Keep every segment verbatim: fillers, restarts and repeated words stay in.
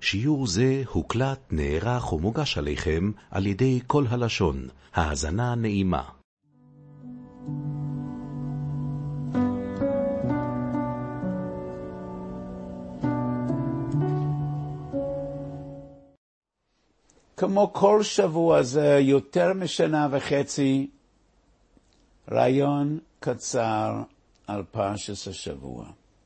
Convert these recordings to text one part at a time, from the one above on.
שיעור זה הוקלט, נערך ומוגש עליכם על ידי כל הלשון. האזנה נעימה. כמו כל שבוע, זה יותר משנה וחצי, רעיון קצר על פרשת השבוע.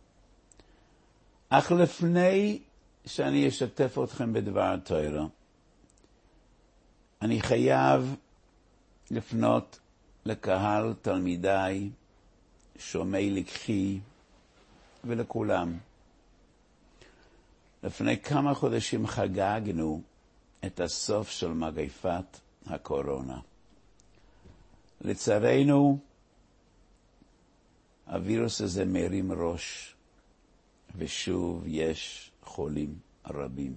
אך לפני שאני אשתף אתכם בדבר התורה, אני חייב לפנות לקהל תלמידיי, שומעי לקחי ולכולם. לפני כמה חודשים חגגנו את הסוף של מגפת הקורונה. לצערנו, הווירוס הזה מרים ראש, ושוב יש חולים רבים.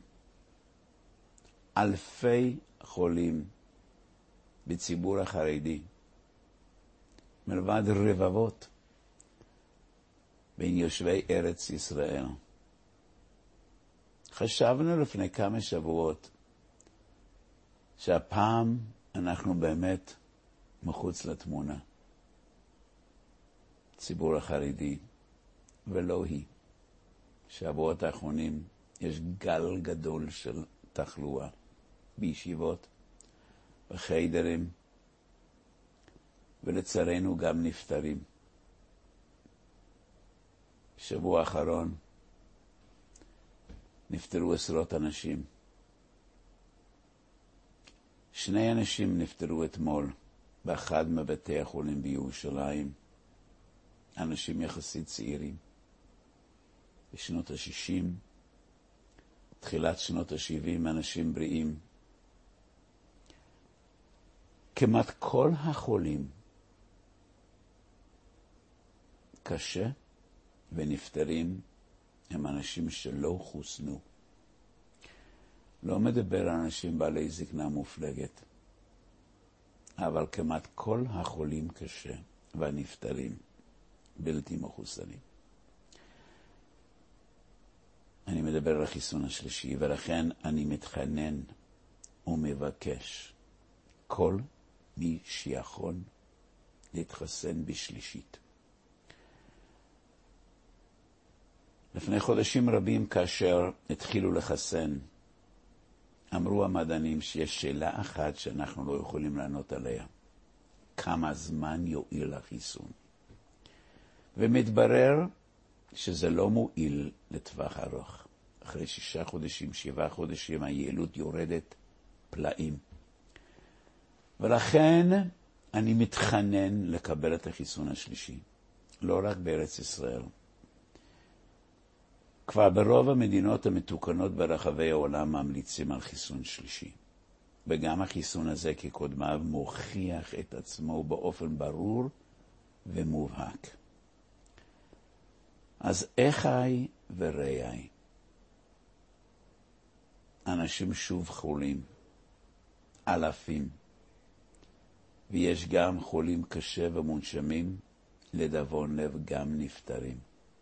אלפי חולים בציבור החרדי, מלבד רבבות בין יושבי ארץ ישראל. חשבנו לפני כמה שבועות שהפעם אנחנו באמת מחוץ לתמונה. ציבור החרדי, ולא היא. שבועות האחרונים יש גל גדול של תחלואה בישיבות, בחיידרים, ולצערנו גם נפטרים. בשבוע האחרון נפטרו עשרות אנשים. שני אנשים נפטרו אתמול באחד מבתי החולים בירושלים. אנשים יחסית צעירים, בשנות ה-שישים, תחילת שנות ה-שבעים, אנשים בריאים. כמעט כל החולים קשה ונפטרים הם אנשים שלא חוסנו. לא מדבר על אנשים בעלי זקנה מופלגת, אבל כמעט כל החולים קשה והנפטרים בלתי מחוסנים. אני מדבר על החיסון השלישי, ולכן אני מתחנן ומבקש כל מי שיכול להתחסן בשלישית. לפני חודשים רבים כאשר התחילו לחסן, אמרו המדענים שיש שאלה אחת שאנחנו לא יכולים לענות עליה. כמה זמן יועיל החיסון? ומתברר שזה לא מועיל לטווח ארוך. אחרי שישה חודשים, שבעה חודשים, היעילות יורדת פלאים. ולכן אני מתחנן לקבל את החיסון השלישי. לא רק בארץ ישראל. כבר ברוב המדינות המתוקנות ברחבי העולם ממליצים על חיסון שלישי. וגם החיסון הזה כקודמיו מוכיח את עצמו באופן ברור ומובהק. אז אחי ורעי, אנשים שוב חולים, אלפים, ויש גם חולים קשה ומונשמים, לדאבון לב גם נפטרים.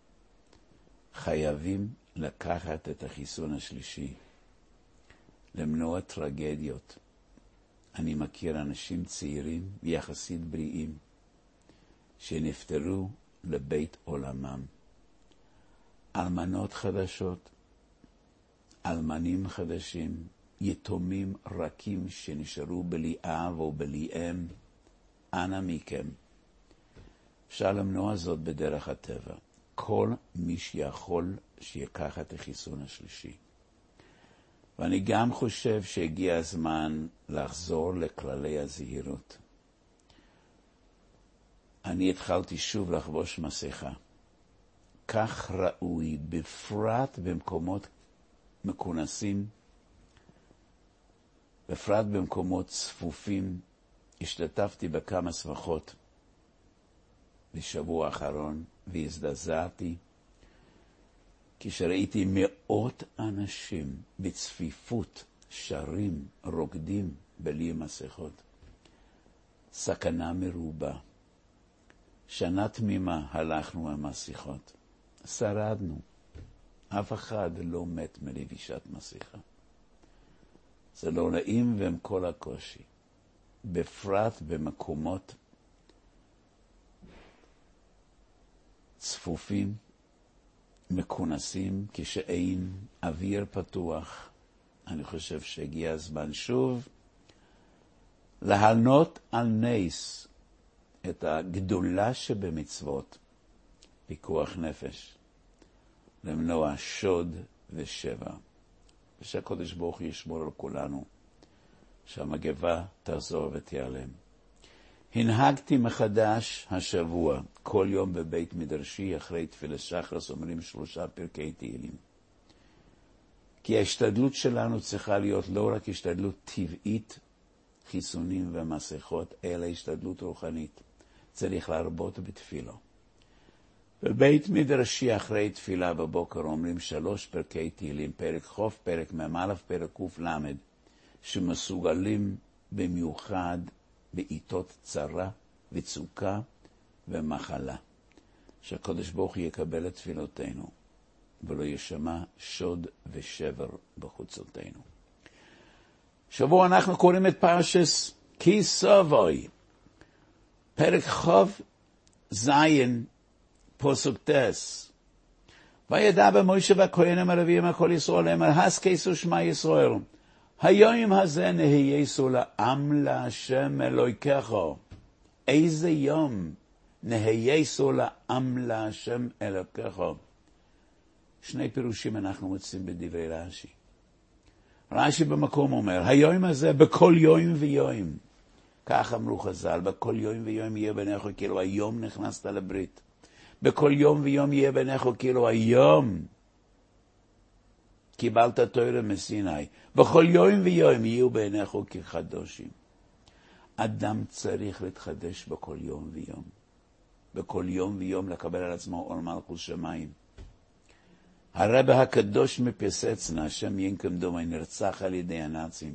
חייבים לקחת את החיסון השלישי, למנוע טרגדיות. אני מכיר אנשים צעירים ויחסית בריאים, שנפטרו לבית עולמם. אלמנות חדשות, אלמנים חדשים, יתומים רכים שנשארו בלי אב או בלי אם. אנא מכם. אפשר למנוע זאת בדרך הטבע. כל מי שיכול שיקח את החיסון השלישי. ואני גם חושב שהגיע הזמן לחזור לכללי הזהירות. אני התחלתי שוב לחבוש מסכה. כך ראוי, בפרט במקומות מקונסים, בפרט במקומות צפופים. השתתפתי בכמה שמחות בשבוע האחרון, והזדעזעתי כשראיתי מאות אנשים בצפיפות שרים, רוקדים בלי מסכות. סכנה מרובה. שנה תמימה הלכנו עם מסכות. שרדנו. אף אחד לא מת מלבישת מסכה. זה לא נעים ועם כל הקושי. בפרט במקומות צפופים, מכונסים, כשאין אוויר פתוח. אני חושב שהגיע הזמן שוב להעלות על נס את הגדולה שבמצוות, פיקוח נפש, למנוע שוד ושבר. ושהקדוש ברוך הוא ישמור על כולנו, שהמגפה תחזור ותיעלם. הנהגתי מחדש השבוע, כל יום בבית מדרשי, אחרי תפילת שחרית אומרים שלושה פרקי תהילים. כי ההשתדלות שלנו צריכה להיות לא רק השתדלות טבעית, חיסונים ומסכות, אלא השתדלות רוחנית. צריך להרבות בתפילו. בבית מדרשי אחרי תפילה בבוקר אומרים שלוש פרקי תהילים, פרק חוף, פרק ממלא, פרק קוף למד, שמסוגלים במיוחד בעיתות צרה וצוקה ומחלה. שהקדוש ברוך הוא יקבל את תפילותינו, ולא ישמע שוד ושבר בחוצותינו. שבוע אנחנו קוראים את פרשס כי סבוי, פרק חוף זין, פסוק טס. וידע מוישה והכהנים הלוויים על ישראל, אמר הסכסו שמע ישראל, היום הזה נהייסו לעם להשם אלוהיכך. איזה יום נהייסו לעם להשם אלוהיכך? שני פירושים אנחנו מוצאים בדברי רש"י. רש"י במקום אומר, היום הזה בכל יום ויום. כך אמרו חז"ל, בכל יום ויום יהיה ביניך כאילו היום נכנסת לברית. בכל יום ויום יהיה ביניך כאילו היום קיבלת תורה מסיני. בכל יום ויום יהיו ביניך כחדושים. אדם צריך להתחדש בכל יום ויום. בכל יום ויום לקבל על עצמו עול מלכות שמיים. הרב הקדוש מפסצנה, השם ינקום דמו, נרצח על ידי הנאצים.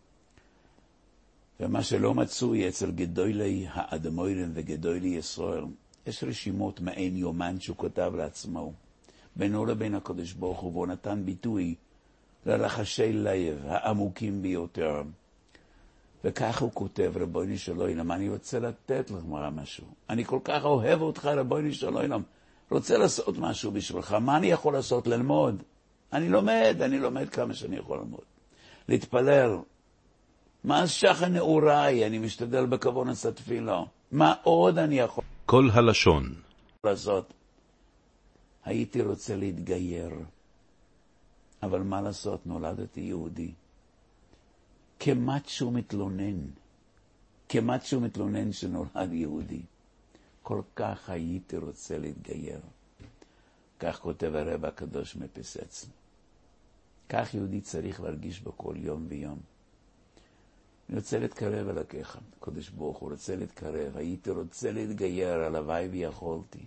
ומה שלא מצוי אצל גדולי האדמוירים וגדולי ישראל, יש רשימות מעין יומן שהוא כותב לעצמו, בינו לבין הקדוש ברוך הוא, והוא נתן ביטוי לרחשי לב העמוקים ביותר. וכך הוא כותב, רבוני של עולם, אני רוצה לתת לך משהו. אני כל כך אוהב אותך, רבוני של עולם. רוצה לעשות משהו בשבילך. מה אני יכול לעשות? ללמוד. אני לומד, אני לומד כמה שאני יכול ללמוד. להתפלל. מה שחר נעוריי, אני משתדל בכוון עשה תפילה. מה עוד אני יכול כל הלשון לעשות? הייתי רוצה להתגייר. אבל מה לעשות? נולדתי יהודי. כמעט שהוא מתלונן. כמעט שהוא מתלונן שנולד יהודי. כל כך הייתי רוצה להתגייר. כך כותב הרב הקדוש מפסצנה. כך יהודי צריך להרגיש בכל יום ויום. אני רוצה להתקרב אל הכך. הקדוש ברוך הוא רוצה להתקרב. הייתי רוצה להתגייר, הלוואי ויכולתי.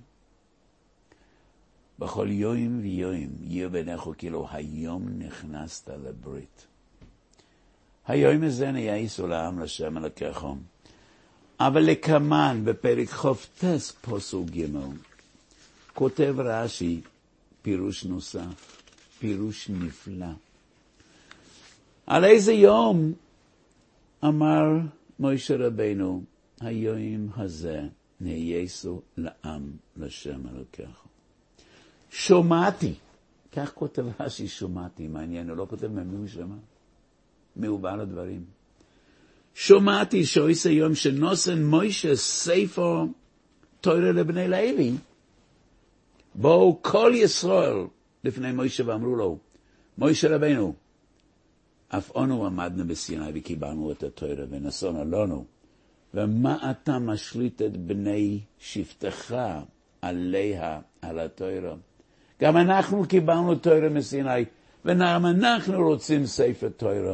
בכל יום ויום יהיה ביניך כאילו היום נכנסת לברית. היום הזה נהייסו לעם לשם אלוהיכך. אבל לכמן בפרק חופטס פסוק ג' כותב רש"י פירוש נוסף, פירוש נפלא. על איזה יום אמר משה רבינו, היום הזה נהייסו לעם לשם אלוהיכך. שומעתי, כך כותב רש"י, שומעתי, מעניין, הוא לא כותב ממי הוא שמע, מי הוא בעל הדברים. שומעתי שעושה יום שנוסן מוישה ספר תורה לבני לוי. בואו כל ישראל לפני מוישה ואמרו לו, מוישה רבינו, אף אנו עמדנו בסיני וקיבלנו את התורה ונסונו לנו, ומה אתה משליט את בני שבטך עליה, על התורה? גם אנחנו קיבלנו תורה מסיני, וגם אנחנו רוצים ספר תורה.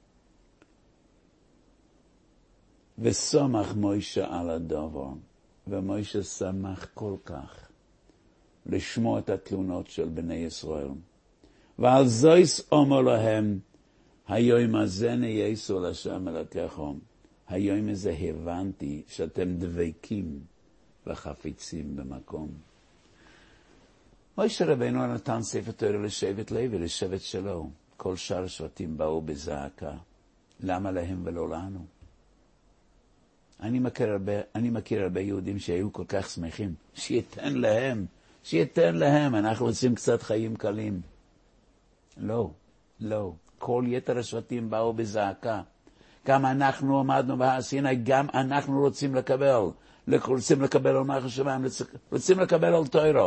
ושמח מוישה על הדבר, ומוישה שמח כל כך לשמוע את התלונות של בני ישראל. ועל זויס אומר להם, היום הזה נהייסו לשם אלוהיכך. היום הזה הבנתי שאתם דבקים וחפיצים במקום. מוישה רבינו נתן ספר תורה לשבט לוי, לשבט שלו. כל שאר השבטים באו בזעקה. למה להם ולא לנו? אני מכיר הרבה, אני מכיר הרבה יהודים שהיו כל כך שמחים. שייתן להם, שייתן להם, אנחנו רוצים קצת חיים קלים. לא, לא. כל יתר השבטים באו בזעקה. גם אנחנו עמדנו בהר סיני, גם אנחנו רוצים לקבל. רוצים לקבל על מלך השמיים, רוצים לקבל על תורה.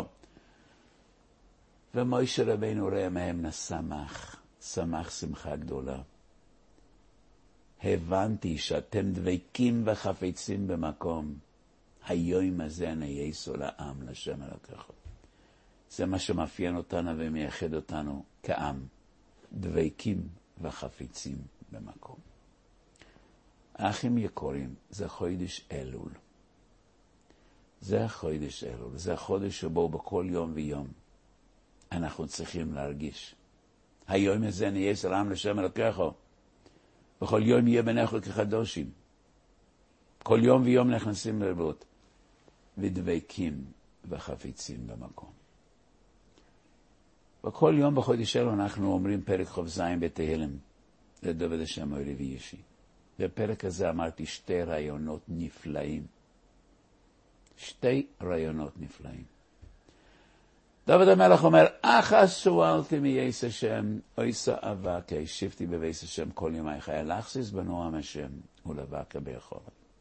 ומוישה רבינו ראה מהם שמח, שמח שמחה גדולה. הבנתי שאתם דבקים וחפצים במקום. היום הזה נייסו לעם, לשם אלוקיך. זה מה שמאפיין אותנו ומייחד אותנו כעם. דבקים וחפצים במקום. אחים יקורים, זה חודש אלול. זה החודש אלול. זה החודש שבו בכל יום ויום אנחנו צריכים להרגיש. היום הזה נייסו לעם, לשם אלוקיך. בכל יום יהיה בניך כחדושים. כל יום ויום נכנסים לרבות. ודבקים וחפצים במקום. בכל יום בחודש אלו אנחנו אומרים פרק חוב זין בתהילים. לדוד השם אוהלי וישי. בפרק הזה אמרתי שתי רעיונות נפלאים. שתי רעיונות נפלאים. דוד המלך אומר, אחס שואלתי מייס השם, אויסה אבקה, שבתי בבייס השם כל ימי חיי, לחסיס בנועם השם, ולבקה ביכולת.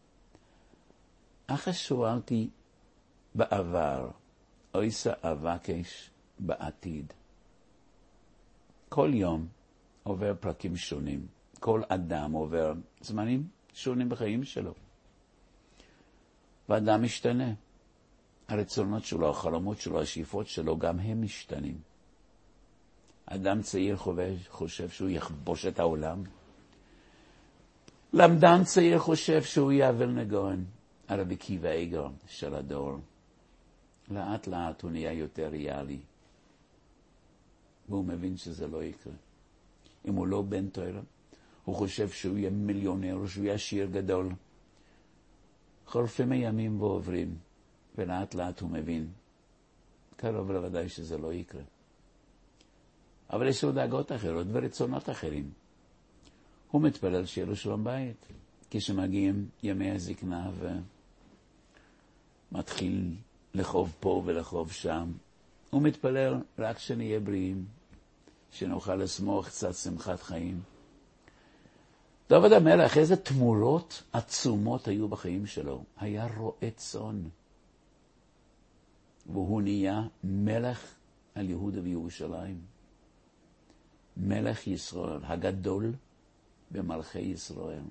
אחס שואלתי בעבר, אויסה אבקש בעתיד. כל יום עובר פרקים שונים, כל אדם עובר זמנים שונים בחיים שלו. ואדם משתנה. הרצונות שלו, החלומות שלו, השאיפות שלו, גם הם משתנים. אדם צעיר חושב שהוא יכבוש את העולם. למדן צעיר חושב שהוא יאבל נגון. הרבי עקיבא איגר של הדור. לאט לאט הוא נהיה יותר ריאלי. והוא מבין שזה לא יקרה. אם הוא לא בן תורה, הוא חושב שהוא יהיה מיליונר, שהוא יהיה עשיר גדול. חולפים הימים ועוברים. ולאט לאט הוא מבין, קרוב לוודאי שזה לא יקרה. אבל יש לו דאגות אחרות ורצונות אחרים. הוא מתפלל שיהיה לו שלום בית. כשמגיעים ימי הזקנה ומתחיל לחוב פה ולחוב שם, הוא מתפלל רק שנהיה בריאים, שנוכל לשמוח קצת שמחת חיים. דוד המלך, איזה תמורות עצומות היו בחיים שלו. היה רועה צאן. והוא נהיה מלך על יהודה וירושלים. מלך ישראל, הגדול במלכי ישראל.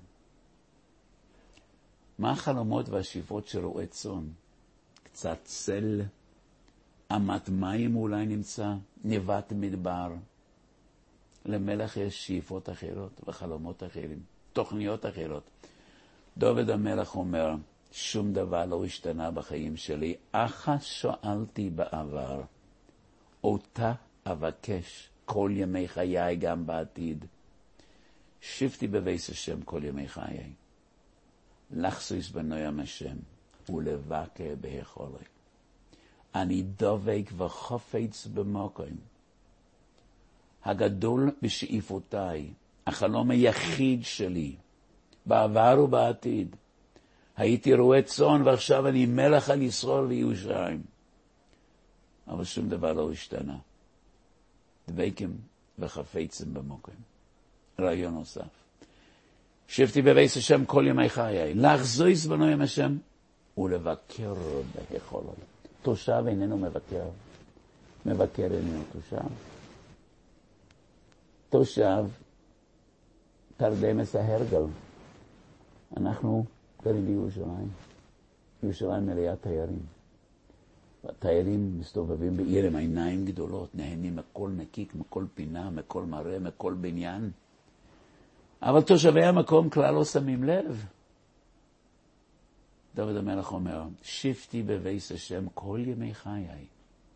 מה החלומות והשאיפות של רועה צאן? קצת צל, אמת מים אולי נמצא, נבט מדבר. למלך יש שאיפות אחרות וחלומות אחרים, תוכניות אחרות. דוד המלך אומר, שום דבר לא השתנה בחיים שלי. אחת שואלתי בעבר, אותה אבקש כל ימי חיי גם בעתיד. שבתי בבייס השם כל ימי חיי. לחסוס בנועם השם ולבקה ביכולת. אני דבק וחפץ במקום. הגדול בשאיפותיי, החלום היחיד שלי, בעבר ובעתיד. הייתי רועה צאן ועכשיו אני מלך על ישראל וירושלים. אבל שום דבר לא השתנה. דבקים וחפצים במקום. רעיון נוסף. שבתי בבייס השם כל ימי חיי. לחזוס בנועם השם ולבקר ביכולת. תושב איננו מבקר. מבקר איננו תושב. תושב תרדמס ההרגל. אנחנו גרים בירושלים. ירושלים מלאה תיירים. והתיירים מסתובבים בעיר עם עיניים גדולות, נהנים מכל נקיק, מכל פינה, מכל מראה, מכל בניין. אבל תושבי המקום כלל לא שמים לב. דוד המלך אומר, שבתי בבייס השם כל ימי חיי.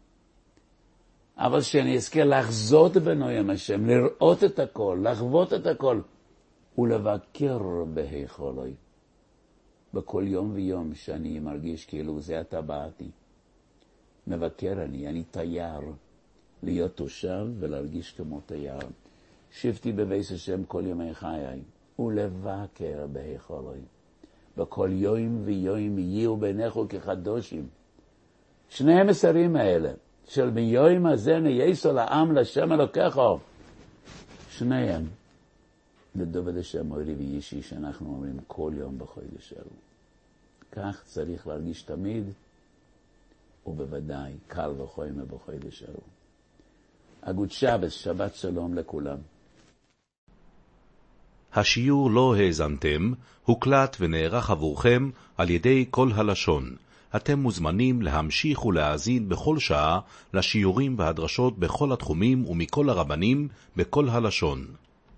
אבל שאני אזכה לחזות בנועם השם, לראות את הכל, לחוות את הכל, ולבקר בהיכולוי. בכל יום ויום שאני מרגיש כאילו זה אתה באתי. מבקר אני, אני תייר. להיות תושב ולהרגיש כמו תייר. שבתי בבית השם כל ימי חיי, ולבקר בהיכלוי. בכל יום ויום יהיו ביניכו כחדושים. שני המסרים האלה, של מיום הזה נייסו לעם לשם אלוקיכו, שניהם, לדובד השם אורי וישי, שאנחנו אומרים כל יום בחודש אלו. כך צריך להרגיש תמיד, ובוודאי קל וחומר בחודש אלו. אגוד שבת, שבת שלום לכולם. השיעור לא האזנתם, הוקלט ונערך עבורכם על ידי כל הלשון. אתם מוזמנים להמשיך ולהאזין בכל שעה לשיעורים והדרשות בכל התחומים ומכל הרבנים בכל הלשון.